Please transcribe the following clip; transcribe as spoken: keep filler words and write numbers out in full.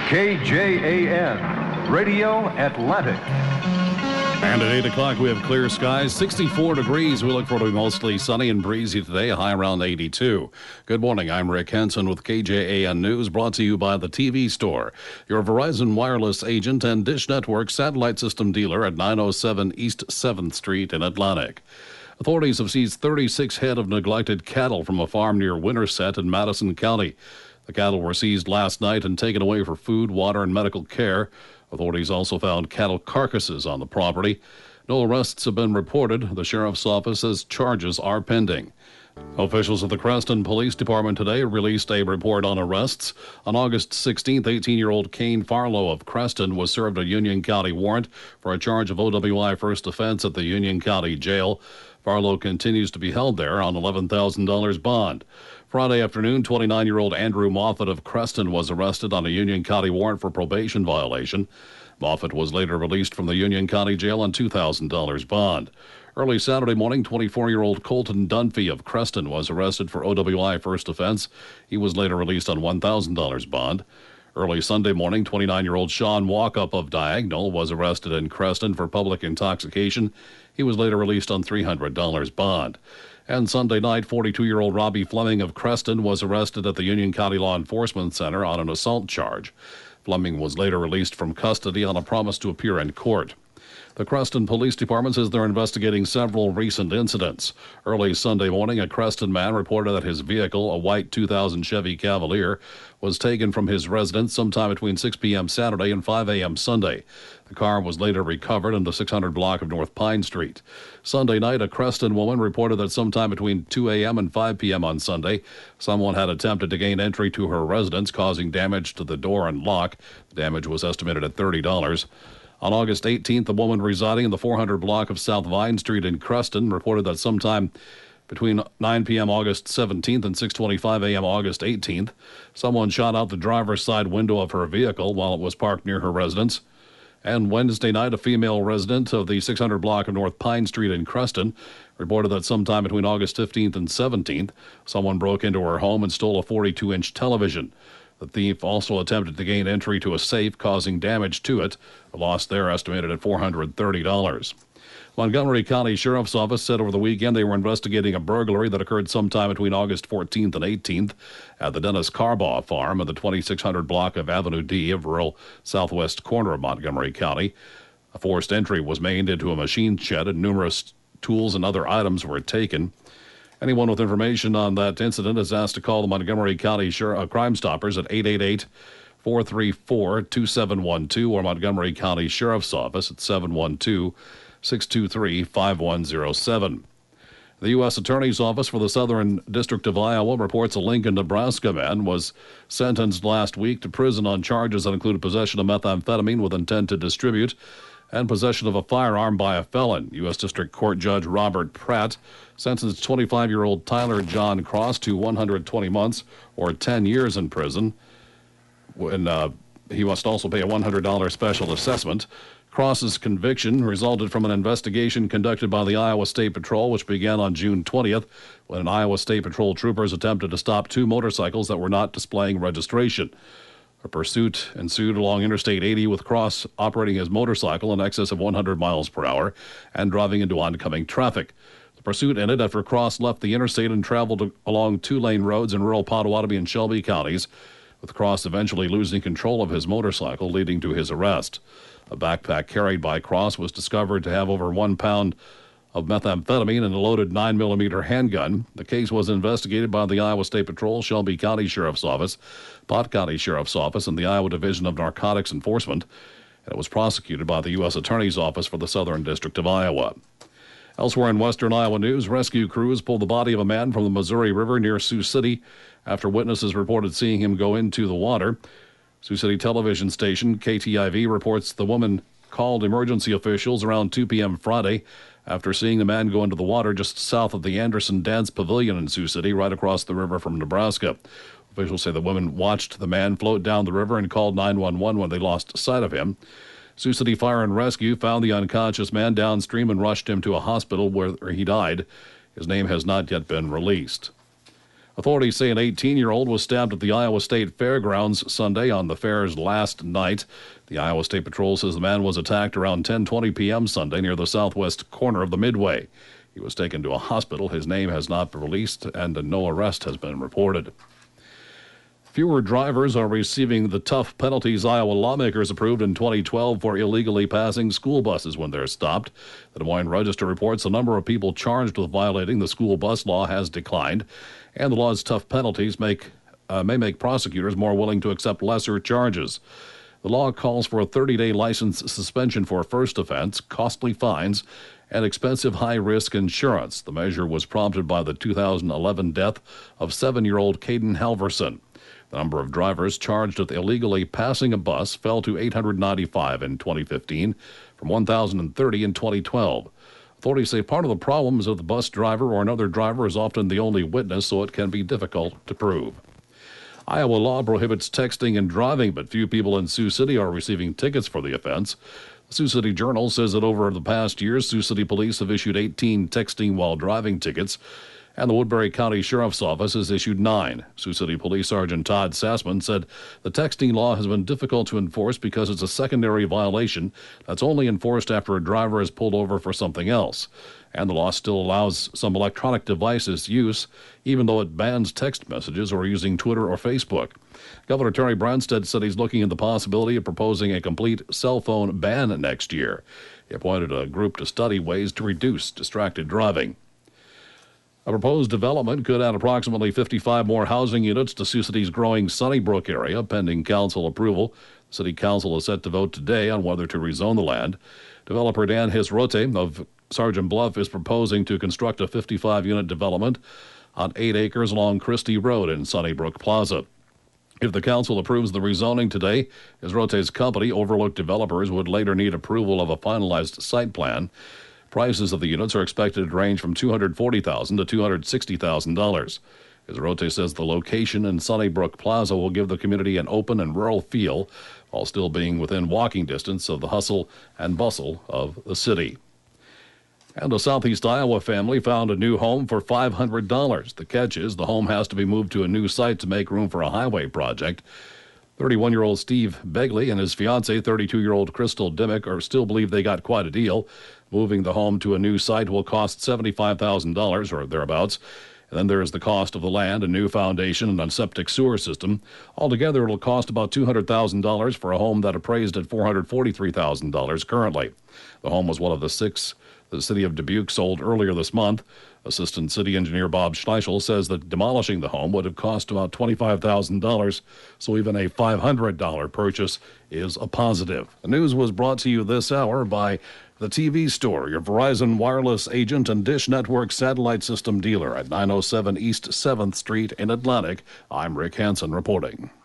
K J A N, Radio Atlantic. And at eight o'clock, we have clear skies, sixty-four degrees. We look for it to be mostly sunny and breezy today, a high around eighty-two. Good morning. I'm Rick Henson with K J A N News, brought to you by the T V Store, your Verizon wireless agent and Dish Network satellite system dealer at nine oh seven East seventh Street in Atlantic. Authorities have seized thirty-six head of neglected cattle from a farm near Winterset in Madison County. The cattle were seized last night and taken away for food, water, and medical care. Authorities also found cattle carcasses on the property. No arrests have been reported. The sheriff's office says charges are pending. Officials of the Creston Police Department today released a report on arrests. On August sixteenth, eighteen-year-old Kane Farlow of Creston was served a Union County warrant for a charge of O W I first offense at the Union County Jail. Farlow continues to be held there on eleven thousand dollars bond. Friday afternoon, twenty-nine-year-old Andrew Moffat of Creston was arrested on a Union County warrant for probation violation. Moffat was later released from the Union County Jail on two thousand dollars bond. Early Saturday morning, twenty-four-year-old Colton Dunphy of Creston was arrested for O W I first offense. He was later released on one thousand dollars bond. Early Sunday morning, twenty-nine-year-old Sean Walkup of Diagonal was arrested in Creston for public intoxication. He was later released on three hundred dollars bond. And Sunday night, forty-two-year-old Robbie Fleming of Creston was arrested at the Union County Law Enforcement Center on an assault charge. Fleming was later released from custody on a promise to appear in court. The Creston Police Department says they're investigating several recent incidents. Early Sunday morning, a Creston man reported that his vehicle, a white two thousand Chevy Cavalier, was taken from his residence sometime between six p.m. Saturday and five a.m. Sunday. The car was later recovered in the six hundred block of North Pine Street. Sunday night, a Creston woman reported that sometime between two a.m. and five p.m. on Sunday, someone had attempted to gain entry to her residence, causing damage to the door and lock. The damage was estimated at thirty dollars. On August eighteenth, a woman residing in the four hundred block of South Vine Street in Creston reported that sometime between nine p.m. August seventeenth and six twenty-five a.m. August eighteenth, someone shot out the driver's side window of her vehicle while it was parked near her residence. And Wednesday night, a female resident of the six hundred block of North Pine Street in Creston reported that sometime between August fifteenth and seventeenth, someone broke into her home and stole a forty-two inch television. The thief also attempted to gain entry to a safe, causing damage to it. The loss there estimated at four hundred thirty dollars. Montgomery County Sheriff's Office said over the weekend they were investigating a burglary that occurred sometime between August fourteenth and eighteenth at the Dennis Carbaugh farm in the twenty-six hundred block of Avenue D of rural southwest corner of Montgomery County. A forced entry was made into a machine shed and numerous tools and other items were taken. Anyone with information on that incident is asked to call the Montgomery County Sheriff, uh, Crime Stoppers at eight eight eight, four three four, two seven one two or Montgomery County Sheriff's Office at seven one two, six two three, five one zero seven. The U S Attorney's Office for the Southern District of Iowa reports a Lincoln, Nebraska man was sentenced last week to prison on charges that included possession of methamphetamine with intent to distribute and possession of a firearm by a felon. U S District Court Judge Robert Pratt sentenced twenty-five-year-old Tyler John Cross to one hundred twenty months or ten years in prison. When uh, he must also pay a one hundred dollars special assessment. Cross's conviction resulted from an investigation conducted by the Iowa State Patrol, which began on June twentieth, when an Iowa State Patrol troopers attempted to stop two motorcycles that were not displaying registration. A pursuit ensued along Interstate eighty, with Cross operating his motorcycle in excess of one hundred miles per hour and driving into oncoming traffic. The pursuit ended after Cross left the interstate and traveled along two-lane roads in rural Potawatomi and Shelby counties, with Cross eventually losing control of his motorcycle, leading to his arrest. A backpack carried by Cross was discovered to have over one pound of methamphetamine and a loaded nine millimeter handgun. The case was investigated by the Iowa State Patrol, Shelby County Sheriff's Office, Pot County Sheriff's Office, and the Iowa Division of Narcotics Enforcement, and it was prosecuted by the U S Attorney's Office for the Southern District of Iowa. Elsewhere in western Iowa news, rescue crews pulled the body of a man from the Missouri River near Sioux City after witnesses reported seeing him go into the water. Sioux City television station K T I V reports the woman called emergency officials around two p.m. Friday after seeing the man go into the water just south of the Anderson Dance Pavilion in Sioux City, right across the river from Nebraska. Officials say the women watched the man float down the river and called nine one one when they lost sight of him. Sioux City Fire and Rescue found the unconscious man downstream and rushed him to a hospital where he died. His name has not yet been released. Authorities say an eighteen-year-old was stabbed at the Iowa State Fairgrounds Sunday on the fair's last night. The Iowa State Patrol says the man was attacked around ten twenty p.m. Sunday near the southwest corner of the Midway. He was taken to a hospital. His name has not been released, and no arrest has been reported. Fewer drivers are receiving the tough penalties Iowa lawmakers approved in twenty twelve for illegally passing school buses when they're stopped. The Des Moines Register reports the number of people charged with violating the school bus law has declined, and the law's tough penalties make uh, may make prosecutors more willing to accept lesser charges. The law calls for a thirty-day license suspension for a first offense, costly fines, and expensive high-risk insurance. The measure was prompted by the two thousand eleven death of seven-year-old Caden Halverson. The number of drivers charged with illegally passing a bus fell to eight hundred ninety-five in twenty fifteen from one thousand thirty in twenty twelve. Authorities say part of the problem is that the bus driver or another driver is often the only witness, so it can be difficult to prove. Iowa law prohibits texting and driving, but few people in Sioux City are receiving tickets for the offense. The Sioux City Journal says that over the past year, Sioux City police have issued eighteen texting while driving tickets, and the Woodbury County Sheriff's Office has issued nine. Sioux City Police Sergeant Todd Sassman said the texting law has been difficult to enforce because it's a secondary violation that's only enforced after a driver is pulled over for something else. And the law still allows some electronic devices use, even though it bans text messages or using Twitter or Facebook. Governor Terry Branstad said he's looking at the possibility of proposing a complete cell phone ban next year. He appointed a group to study ways to reduce distracted driving. A proposed development could add approximately fifty-five more housing units to Sioux City's growing Sunnybrook area, pending council approval. The City Council is set to vote today on whether to rezone the land. Developer Dan Hisrote of Sergeant Bluff is proposing to construct a fifty-five-unit development on eight acres along Christie Road in Sunnybrook Plaza. If the council approves the rezoning today, Hisrote's company, Overlook Developers, would later need approval of a finalized site plan. Prices of the units are expected to range from two hundred forty thousand dollars to two hundred sixty thousand dollars. Hisrote says the location in Sunnybrook Plaza will give the community an open and rural feel while still being within walking distance of the hustle and bustle of the city. And a Southeast Iowa family found a new home for five hundred dollars. The catch is the home has to be moved to a new site to make room for a highway project. thirty-one-year-old Steve Begley and his fiancee, thirty-two-year-old Crystal Dimmick, are still believe they got quite a deal. Moving the home to a new site will cost seventy-five thousand dollars or thereabouts. And then there is the cost of the land, a new foundation, and a septic sewer system. Altogether, it'll cost about two hundred thousand dollars for a home that appraised at four hundred forty-three thousand dollars currently. The home was one of the six the city of Dubuque sold earlier this month. Assistant City Engineer Bob Schleichel says that demolishing the home would have cost about twenty-five thousand dollars, so even a five hundred dollars purchase is a positive. The news was brought to you this hour by The T V Store, your Verizon wireless agent and Dish Network satellite system dealer at nine oh seven East seventh Street in Atlantic. I'm Rick Hansen reporting.